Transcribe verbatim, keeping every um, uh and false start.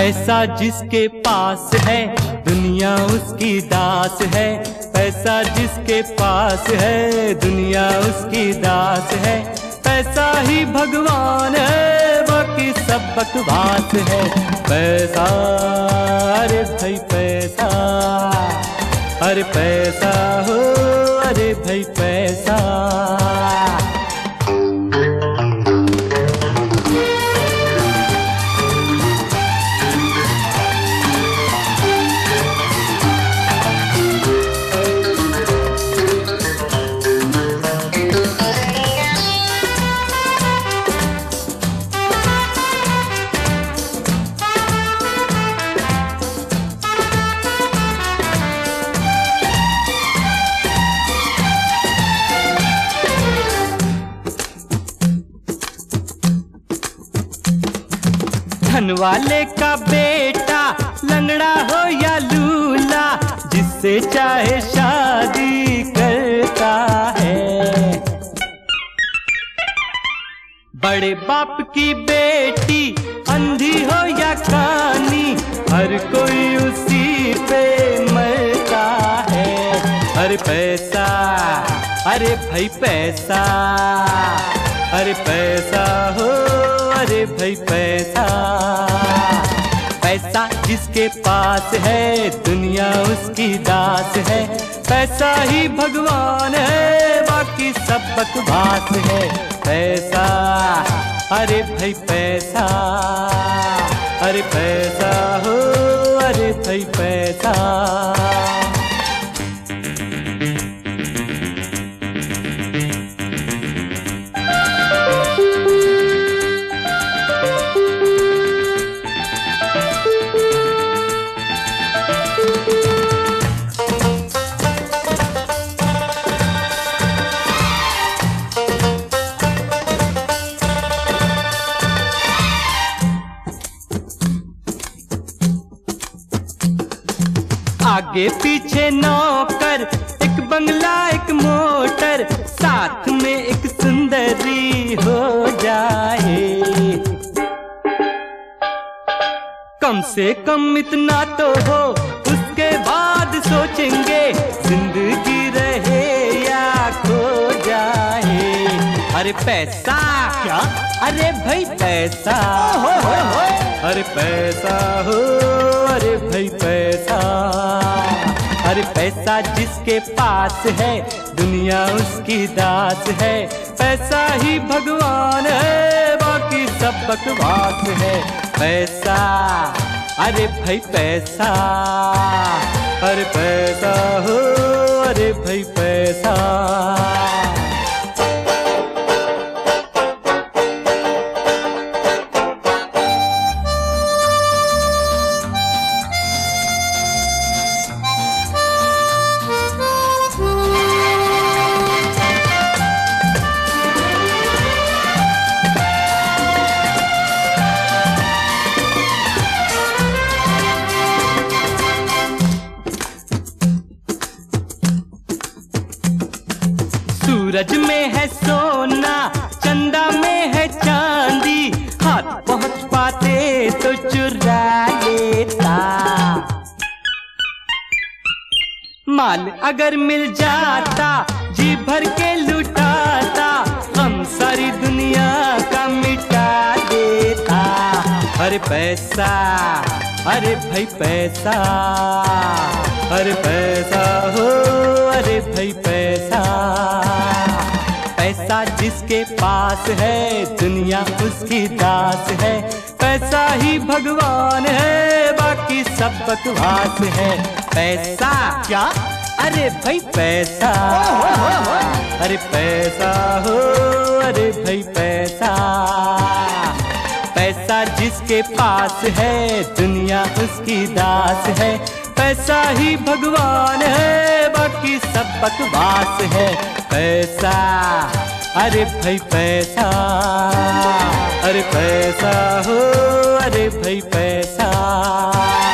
पैसा जिसके पास है दुनिया उसकी दास है। पैसा जिसके पास है दुनिया उसकी दास है। पैसा ही भगवान है बाकी सब बकवास है। पैसा अरे भाई पैसा, अरे पैसा हो अरे भाई पैसा। धन वाले का बेटा लंगड़ा हो या लूला, जिससे चाहे शादी करता है। बड़े बाप की बेटी अंधी हो या कानी, हर कोई उसी पे मरता है। अरे पैसा अरे भाई पैसा, अरे पैसा हो अरे भाई पैसा। पैसा जिसके पास है दुनिया उसकी दास है। पैसा ही भगवान है बाकी सब बकवास है। पैसा अरे भाई पैसा, अरे पैसा हो अरे भाई पैसा। आगे पीछे नौकर, एक बंगला एक मोटर, साथ में एक सुंदरी हो जाए। कम से कम इतना तो हो, उसके बाद सोचेंगे जिंदगी रहे या खो जाए। अरे पैसा क्या, अरे भाई पैसा हो, हो, हो। अरे पैसा हो अरे भाई पैसा। अरे पैसा जिसके पास है दुनिया उसकी दास है। पैसा ही भगवान है बाकी सब बकवास है। पैसा अरे भाई पैसा, अरे पैसा हो अरे भाई पैसा। सूरज में है सोना, चंदा में है चांदी, हाथ पहुंच पाते तो चुरा लेता। माल अगर मिल जाता जी भर के लुटाता, हम सारी दुनिया का मिटा देता। अरे पैसा अरे भाई पैसा, अरे पैसा हो अरे भाई पैसा। पैसा जिसके पास है दुनिया उसकी दास है। पैसा ही भगवान है बाकी सब बकवास है। पैसा क्या, अरे भाई पैसा, अरे पैसा हो अरे भाई पैसा। पैसा जिसके पास है दुनिया उसकी दास है। पैसा ही भगवान है बाकी सब बकवास है। पैसा अरे भाई पैसा, अरे पैसा हो अरे भाई पैसा।